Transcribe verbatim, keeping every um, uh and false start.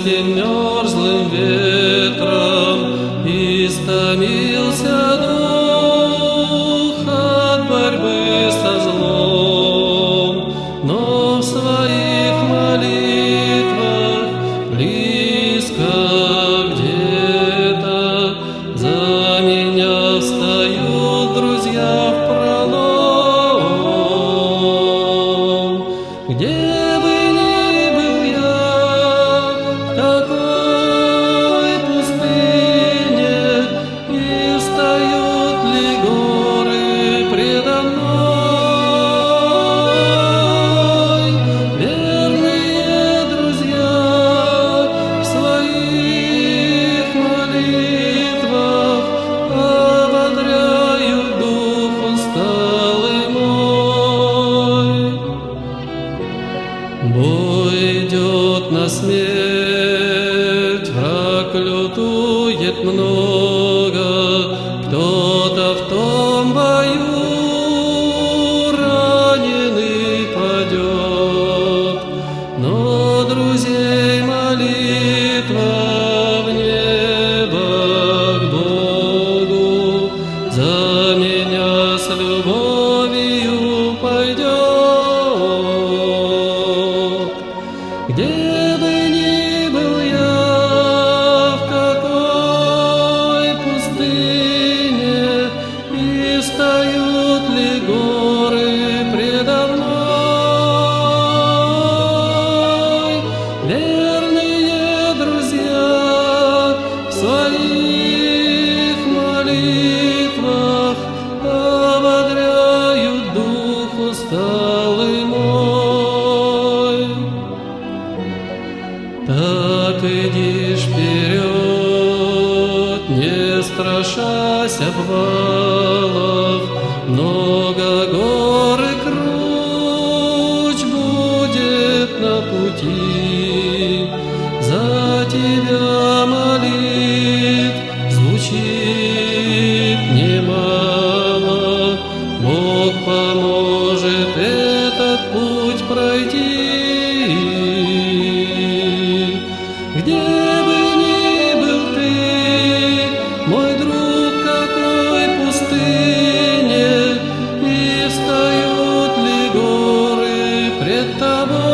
этим мерзлым ветром истомился дух от борьбы со злом, но в своих молитвах близко где-то за меня встают друзья впролом. Где бы ни был я, в какой пустыне, и встают ли горы предо мной, верные друзья в своих молитвах ободряют дух усталый мой. Бой идет на смерть, враг лютует много, кто-то в том бою раненый падет, но друзей молитва в небо к Богу за меня с любовью пойдет. Где бы ни был я, в какой пустыне, и встают ли горы предо мной, верные друзья в своих молитвах ободряют дух усталый мой. Так иди вперед, не страшась обвалов, много гор и круч будет на пути. За тебя молит, звучит немало, Бог поможет этот путь пройти. Где бы ни был ты, мой друг, в какой пустыне, и встают ли горы пред тобой,